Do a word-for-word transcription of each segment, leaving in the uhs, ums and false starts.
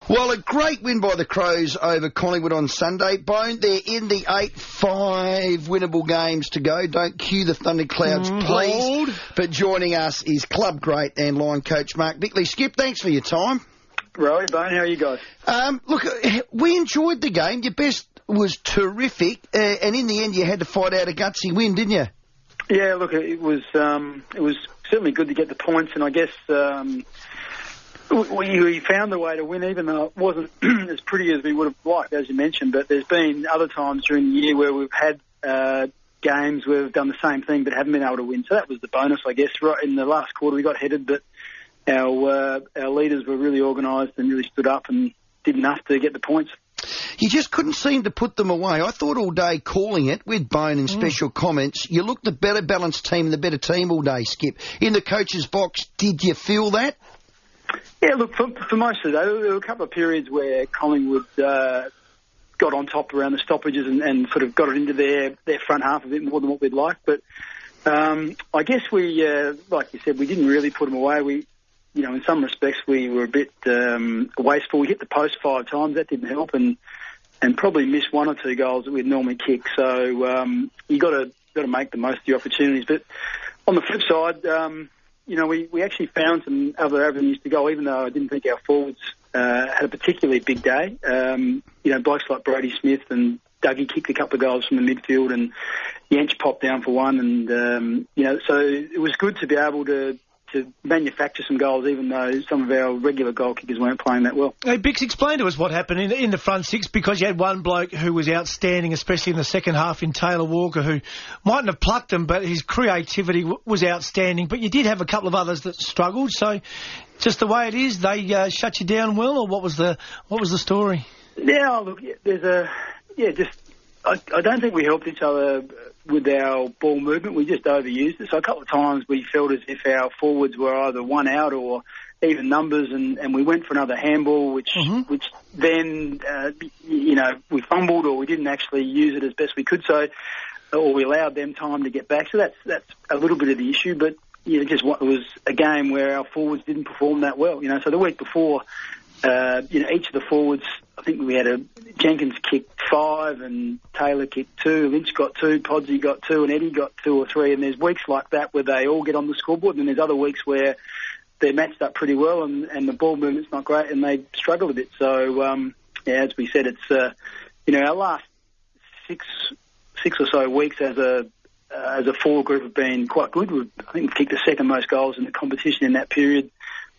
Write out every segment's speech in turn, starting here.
Well, a great win by the Crows over Collingwood on Sunday. Bone, they're in the eight five winnable games to go. Don't cue the thunderclouds, Mm, please. hold. But joining us is club great and line coach Mark Bickley. Skip, thanks for your time. Rowie, Bone, how are you guys? Um, look, we enjoyed the game. Your best was terrific, uh, and in the end you had to fight out a gutsy win, didn't you? Yeah, look, it was um, it was certainly good to get the points, and I guess um, we, we found the way to win, even though it wasn't as pretty as we would have liked, as you mentioned. But there's been other times during the year where we've had uh, games where we've done the same thing but haven't been able to win. So that was the bonus, I guess. Right in the last quarter, we got headed, but our uh, our leaders were really organised and really stood up and did enough to get the points. You just couldn't seem to put them away. I thought all day calling it with Bone and special mm. comments. You looked the better balanced team and the better team all day, Skip. In the coach's box, did you feel that? Yeah, look, for, for most of the day, there were a couple of periods where Collingwood uh, got on top around the stoppages and, and sort of got it into their, their front half a bit more than what we'd like. But um, I guess we, uh, like you said, we didn't really put them away. We, you know, in some respects we were a bit um, wasteful. We hit the post five times. That didn't help, and and probably missed one or two goals that we'd normally kick. So um, you got to got to make the most of the opportunities. But on the flip side, um, you know, we, we actually found some other avenues to go, even though I didn't think our forwards uh, had a particularly big day. Um, you know, blokes like Brody Smith and Dougie kicked a couple of goals from the midfield, and Yench popped down for one. And, um, you know, so it was good to be able to, to manufacture some goals, even though some of our regular goal kickers weren't playing that well. Hey, Bix, explain to us what happened in, in the front six, because you had one bloke who was outstanding, especially in the second half in Taylor Walker, who mightn't have plucked them, but his creativity w- was outstanding. But you did have a couple of others that struggled, so just the way it is, they uh, shut you down well, or what was the what was the story? Yeah, look, there's a... Yeah, just... I, I don't think we helped each other with our ball movement. We just overused it. So a couple of times we felt as if our forwards were either one out or even numbers, and, and we went for another handball, which mm-hmm. which then, uh, you know, we fumbled or we didn't actually use it as best we could, so or we allowed them time to get back. So that's that's a little bit of the issue, but, you know, just what, it was a game where our forwards didn't perform that well. You know, so the week before, uh, you know, each of the forwards, I think we had a Jenkins kicked five and Taylor kicked two, Lynch got two, Podsy got two, and Eddie got two or three. And there's weeks like that where they all get on the scoreboard, and there's other weeks where they're matched up pretty well and, and the ball movement's not great and they struggle a bit. So, um, yeah, as we said, it's, uh, you know, our last six six or so weeks as a uh, as a forward group have been quite good. We've, I think we've kicked the second most goals in the competition in that period.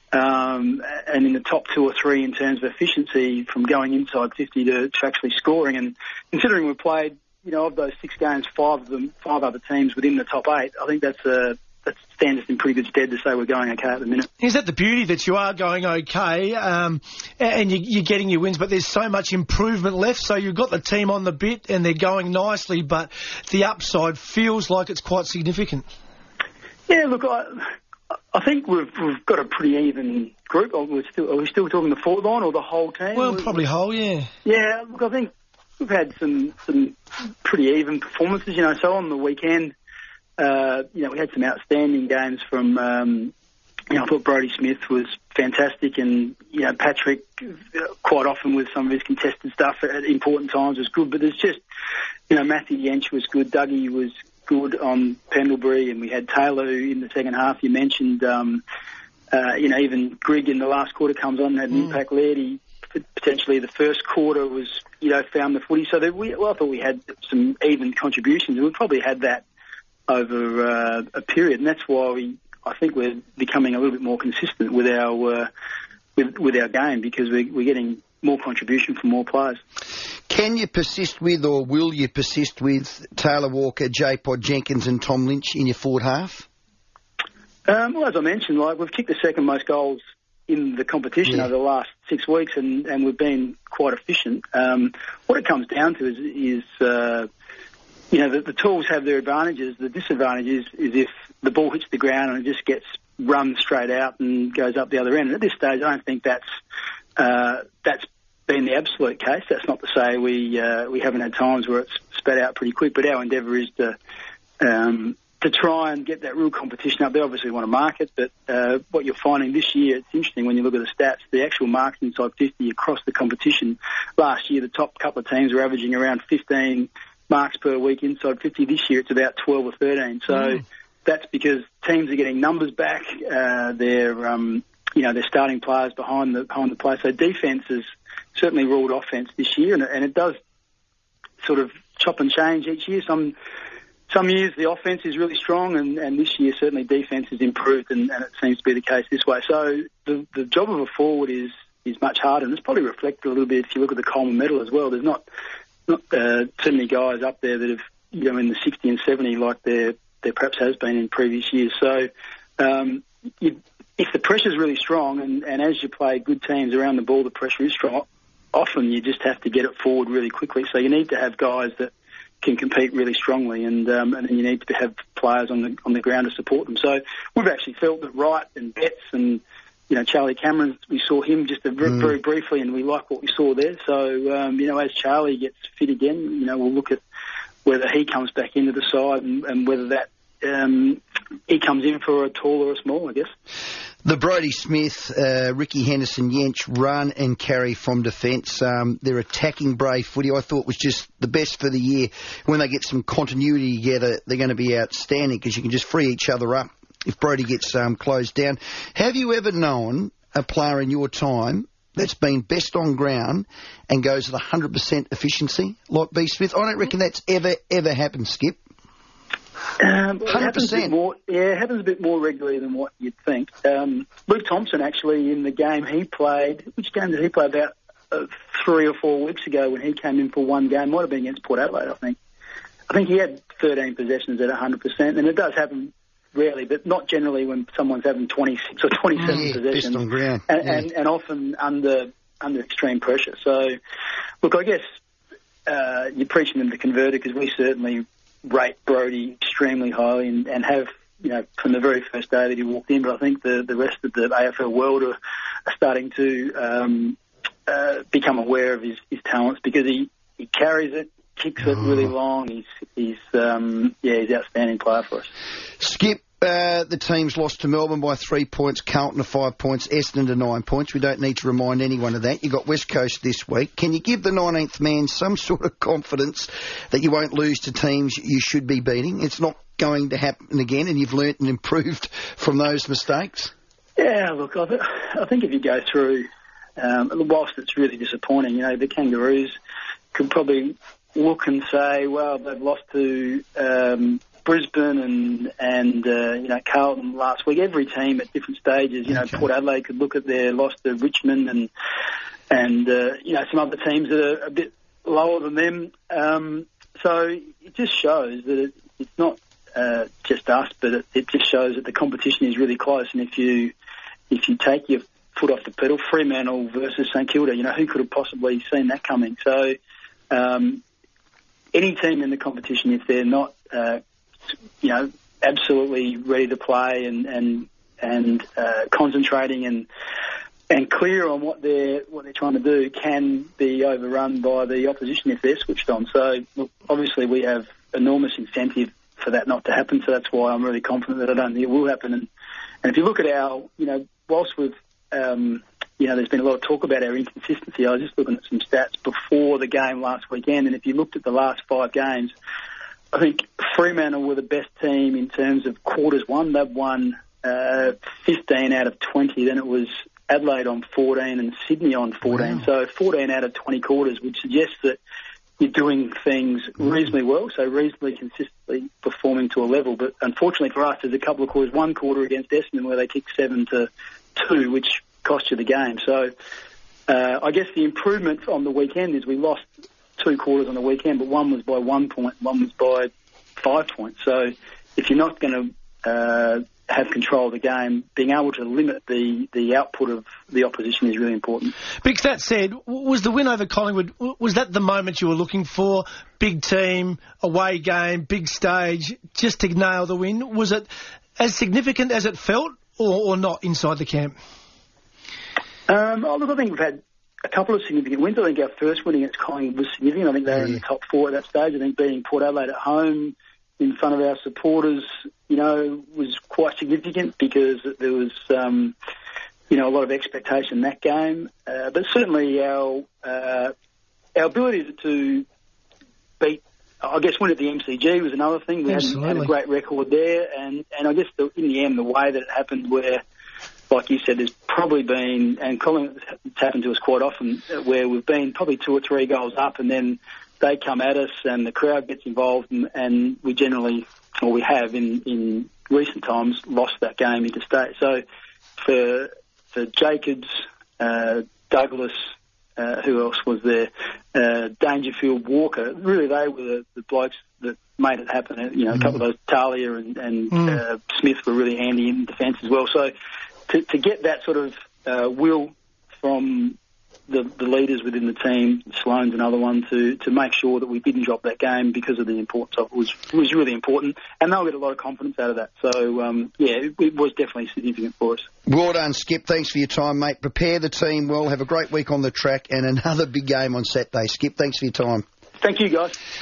Um, and in the top two or three in terms of efficiency from going inside fifty to, to actually scoring. And considering we played, you know, of those six games, five of them, five other teams within the top eight, I think that's a, that stands us in pretty good stead to say we're going okay at the minute. Is that the beauty, that you are going okay um, and you, you're getting your wins, but there's so much improvement left, so you've got the team on the bit and they're going nicely, but the upside feels like it's quite significant? Yeah, look, I... I think we've we've got a pretty even group. Are we still, are we still talking the forward line or the whole team? Well, probably whole, yeah. Yeah, look, I think we've had some, some pretty even performances, you know. So on the weekend, uh, you know, we had some outstanding games from, um, you know, I thought Brody Smith was fantastic, and, you know, Patrick, quite often with some of his contested stuff at important times, was good. But there's just, you know, Matthew Yench was good, Dougie was good on Pendlebury, and we had Taylor in the second half. You mentioned, um, uh, you know, even Grigg in the last quarter comes on and had an mm. impact. Laird, potentially the first quarter was, you know, found the footy. So that we, well, I thought we had some even contributions, and we probably had that over uh, a period, and that's why we, I think we're becoming a little bit more consistent with our uh, with, with our game, because we're, we're getting more contribution from more players. Can you persist with, or will you persist with, Taylor Walker, J-Pod Jenkins and Tom Lynch in your forward half? Um, well, as I mentioned, like, we've kicked the second most goals in the competition yeah. over the last six weeks, and, and we've been quite efficient. Um, what it comes down to is, is uh, you know, the, the tools have their advantages. The disadvantage is, is if the ball hits the ground and it just gets run straight out and goes up the other end. And at this stage, I don't think that's uh, that's been the absolute case. That's not to say we uh, we haven't had times where it's spat out pretty quick, but our endeavour is to um, to try and get that real competition up. They obviously want to mark it, but uh, what you're finding this year, it's interesting when you look at the stats, the actual marks inside fifty across the competition. Last year, the top couple of teams were averaging around fifteen marks per week inside fifty. This year, it's about twelve or thirteen. So mm. that's because teams are getting numbers back. Uh, they're, um, you know, they're starting players behind the behind the play. So defence has certainly ruled offence this year, and, and it does sort of chop and change each year. Some some years the offence is really strong, and, and this year certainly defence has improved, and, and it seems to be the case this way. So the the job of a forward is is much harder, and it's probably reflected a little bit if you look at the Coleman medal as well. There's not not uh, too many guys up there that have, you know, in the sixty and seventy like there there perhaps has been in previous years. So um, you, if the pressure's really strong, and, and as you play good teams around the ball, the pressure is strong, often you just have to get it forward really quickly. So you need to have guys that can compete really strongly, and um, and then you need to have players on the on the ground to support them. So we've actually felt that Wright and Betts and, you know, Charlie Cameron, we saw him just a very, mm. very briefly, and we like what we saw there. So um, you know, as Charlie gets fit again, you know, we'll look at whether he comes back into the side, and, and whether that um, he comes in for a tall or a small, I guess. The Brodie Smith, uh, Ricky Henderson, Yench run and carry from defence. Um, their attacking brave footy, I thought, was just the best for the year. When they get some continuity together, they're going to be outstanding, because you can just free each other up if Brodie gets um, closed down. Have you ever known a player in your time that's been best on ground and goes at one hundred percent efficiency like B. Smith? I don't reckon that's ever, ever happened, Skip. Um, well, one hundred percent. It more, yeah, it happens a bit more regularly than what you'd think. Um, Luke Thompson, actually, in the game he played, which game did he play? About uh, three or four weeks ago when he came in for one game. Might have been against Port Adelaide, I think. I think he had thirteen possessions at one hundred percent, and it does happen rarely, but not generally when someone's having twenty-six or twenty-seven yeah, possessions, on ground. And, yeah. and, and often under under extreme pressure. So, look, I guess uh, you're preaching them to convert it, because we certainly rate Brodie extremely highly, and, and have, you know, from the very first day that he walked in. But I think the, the rest of the A F L world are, are starting to um, uh, become aware of his, his talents, because he, he carries it, kicks it really long. He's he's um, yeah, he's an outstanding player for us. Skip, uh, the team's lost to Melbourne by three points, Carlton to five points, Essendon to nine points. We don't need to remind anyone of that. You've got West Coast this week. Can you give the nineteenth man some sort of confidence that you won't lose to teams you should be beating? It's not going to happen again, and you've learnt and improved from those mistakes? Yeah, look, I, th- I think if you go through, um, whilst it's really disappointing, you know, the Kangaroos could probably look and say, well, they've lost to um, Brisbane and, and uh, you know, Carlton last week. Every team at different stages, you know, okay. Port Adelaide could look at their loss to Richmond and, and uh, you know, some other teams that are a bit lower than them. Um, so it just shows that it, it's not uh, just us, but it, it just shows that the competition is really close. And if you if you take your foot off the pedal, Fremantle versus St Kilda, you know, who could have possibly seen that coming? So um, any team in the competition, if they're not, uh, you know, absolutely ready to play and and and uh, concentrating and and clear on what they're what they're trying to do, can be overrun by the opposition if they're switched on. So look, obviously we have enormous incentive for that not to happen. So that's why I'm really confident that I don't think it will happen. And and if you look at our, you know, whilst we've um, you know, there's been a lot of talk about our inconsistency. I was just looking at some stats before the game last weekend, and if you looked at the last five games, I think Fremantle were the best team in terms of quarters won. They've won uh, fifteen out of twenty. Then it was Adelaide on fourteen and Sydney on fourteen. Wow. So fourteen out of twenty quarters, which suggests that you're doing things reasonably well, so reasonably consistently performing to a level. But unfortunately for us, there's a couple of quarters, one quarter against Essendon where they kicked seven to two, which cost you the game. So uh, I guess the improvement on the weekend is we lost two quarters on the weekend, but one was by one point, one was by five points. So if you're not going to uh, have control of the game, being able to limit the, the output of the opposition is really important. Bix, that said, was the win over Collingwood, was that the moment you were looking for? Big team, away game, big stage, just to nail the win? Was it as significant as it felt, or, or not inside the camp? Um, oh, look, I think we've had a couple of significant wins. I think our first win against Collingwood was significant. I think they were in the top four at that stage. I think beating Port Adelaide at home in front of our supporters, you know, was quite significant because there was, um, you know, a lot of expectation in that game. Uh, but certainly our uh, our ability to beat, I guess, win at the M C G was another thing. We had, had a great record there, and, and I guess the, in the end, the way that it happened, where, like you said, there's probably been, and Colin, it's happened to us quite often, where we've been probably two or three goals up, and then they come at us, and the crowd gets involved, and, and we generally, or we have in, in recent times, lost that game interstate. So for for Jacobs, uh, Douglas, uh, who else was there? Uh, Dangerfield, Walker. Really, they were the, the blokes that made it happen. You know, a couple of those, Talia and, and mm. uh, Smith were really handy in defence as well. So to, to get that sort of uh, will from the, the leaders within the team, Sloane's another one, to, to make sure that we didn't drop that game because of the importance of it was was really important, and they'll get a lot of confidence out of that. So, um, yeah, it, it was definitely significant for us. Well done, Skip. Thanks for your time, mate. Prepare the team well. Have a great week on the track and another big game on Saturday. Skip, thanks for your time. Thank you, guys.